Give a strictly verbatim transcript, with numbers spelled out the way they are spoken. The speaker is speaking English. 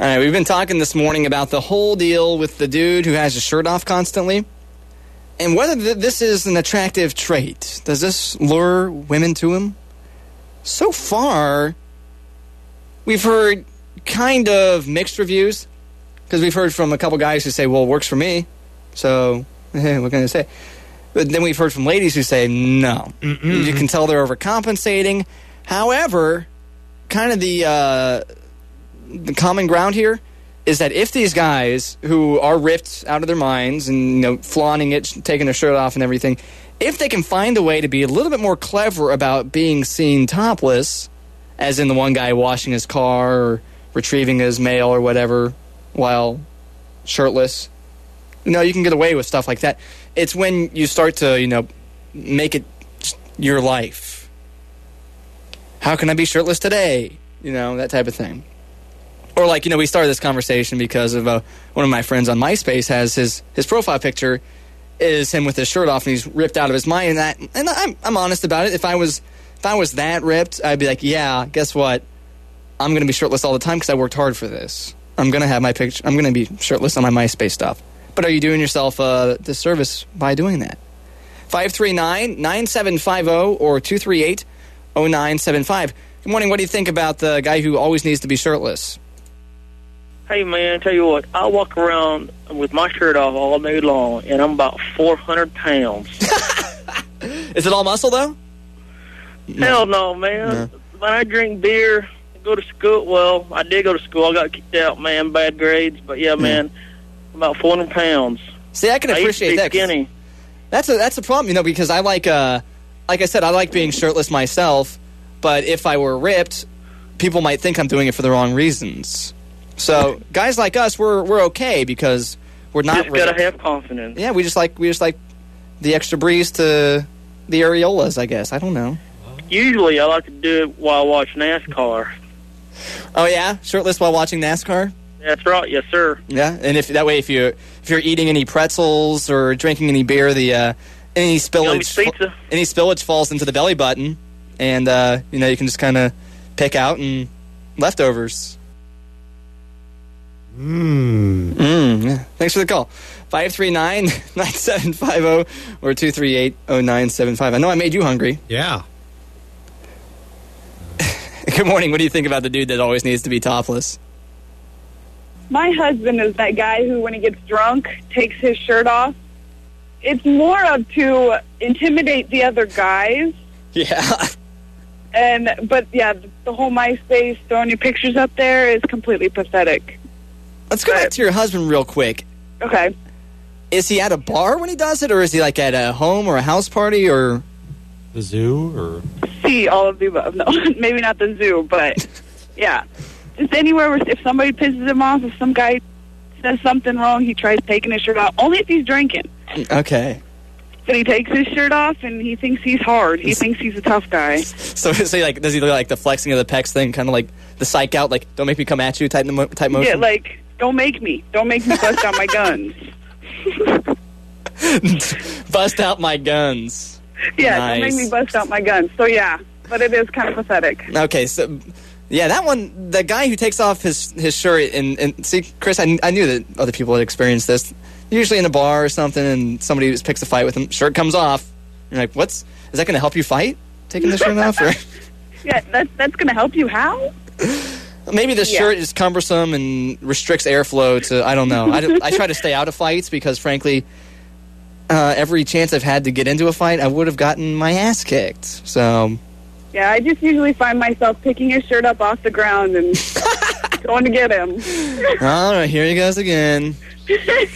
All right, we've been talking this morning about the whole deal with the dude who has his shirt off constantly, and whether th- this is an attractive trait. Does this lure women to him? So far, we've heard kind of mixed reviews, because we've heard from a couple guys who say, well, it works for me, so eh, what can I say? But then we've heard from ladies who say, no. Mm-mm. You can tell they're overcompensating. However, kind of the... Uh, The common ground here is that if these guys who are ripped out of their minds and, you know, flaunting it, taking their shirt off and everything, if they can find a way to be a little bit more clever about being seen topless, as in the one guy washing his car or retrieving his mail or whatever while shirtless, you know, you can get away with stuff like that. It's when you start to, you know, make it your life. How can I be shirtless today? You know, that type of thing. Or like, you know, we started this conversation because of uh, one of my friends on MySpace has his, his profile picture is him with his shirt off and he's ripped out of his mind. And, that, and I'm I'm honest about it. If I was if I was that ripped, I'd be like, yeah, guess what? I'm going to be shirtless all the time because I worked hard for this. I'm going to have my picture. I'm going to be shirtless on my MySpace stuff. But are you doing yourself a disservice by doing that? five three nine, nine seven five zero or two three eight, oh nine seven five. Good morning. What do you think about the guy who always needs to be shirtless? Hey, man, tell you what, I walk around with my shirt off all day long, and I'm about four hundred pounds. Is it all muscle, though? Hell no, man. No. When I drink beer, I go to school. Well, I did go to school. I got kicked out, man, bad grades. But, yeah, man, I'm about four hundred pounds. See, I can appreciate I that. Skinny. That's a, that's a problem, you know, because I like, uh, like I said, I like being shirtless myself, but if I were ripped, people might think I'm doing it for the wrong reasons. So guys like us, we're we're okay because we're not. Just gotta have confidence. Yeah, we just like we just like the extra breeze to the areolas, I guess. I don't know. Usually, I like to do it while I watch NASCAR. Oh yeah, shirtless while watching NASCAR. That's right, yes sir. Yeah, and if that way, if you if you're eating any pretzels or drinking any beer, the uh, any spillage pizza. any spillage falls into the belly button, and uh, you know you can just kind of pick out and leftovers. Mmm. Mm, yeah. Thanks for the call. five three nine, nine seven five zero or two three eight, oh nine seven five. I know I made you hungry. Yeah. Good morning. What do you think about the dude that always needs to be topless? My husband is that guy who, when he gets drunk, takes his shirt off. It's more of to intimidate the other guys. Yeah. And But, yeah, the whole MySpace, throwing your pictures up there is completely pathetic. Let's go back to your husband real quick. Okay. Is he at a bar when he does it, or is he like at a home or a house party, or the zoo, or see all of the above? No, maybe not the zoo, but yeah, just anywhere where if somebody pisses him off, if some guy says something wrong, he tries taking his shirt off. Only if he's drinking. Okay. Then he takes his shirt off and he thinks he's hard. He thinks he's a tough guy. So is he like? Does he look like the flexing of the pecs thing, kind of like the psych out, like "don't make me come at you" type type motion? Yeah, like. Don't make me. Don't make me bust out my guns. Bust out my guns. Yeah, nice. Don't make me bust out my guns. So, yeah, but it is kind of pathetic. Okay, so, yeah, that one, the guy who takes off his, his shirt, and, and see, Chris, I, I knew that other people had experienced this. Usually in a bar or something, and somebody just picks a fight with him, shirt comes off. You're like, what's, is that going to help you fight, taking the shirt off? Or? Yeah, that's, that's going to help you how? Maybe the yeah. shirt is cumbersome and restricts airflow to, I don't know. I, I try to stay out of fights because, frankly, uh, every chance I've had to get into a fight, I would have gotten my ass kicked. So, yeah, I just usually find myself picking his shirt up off the ground and going to get him. All right, here he goes again.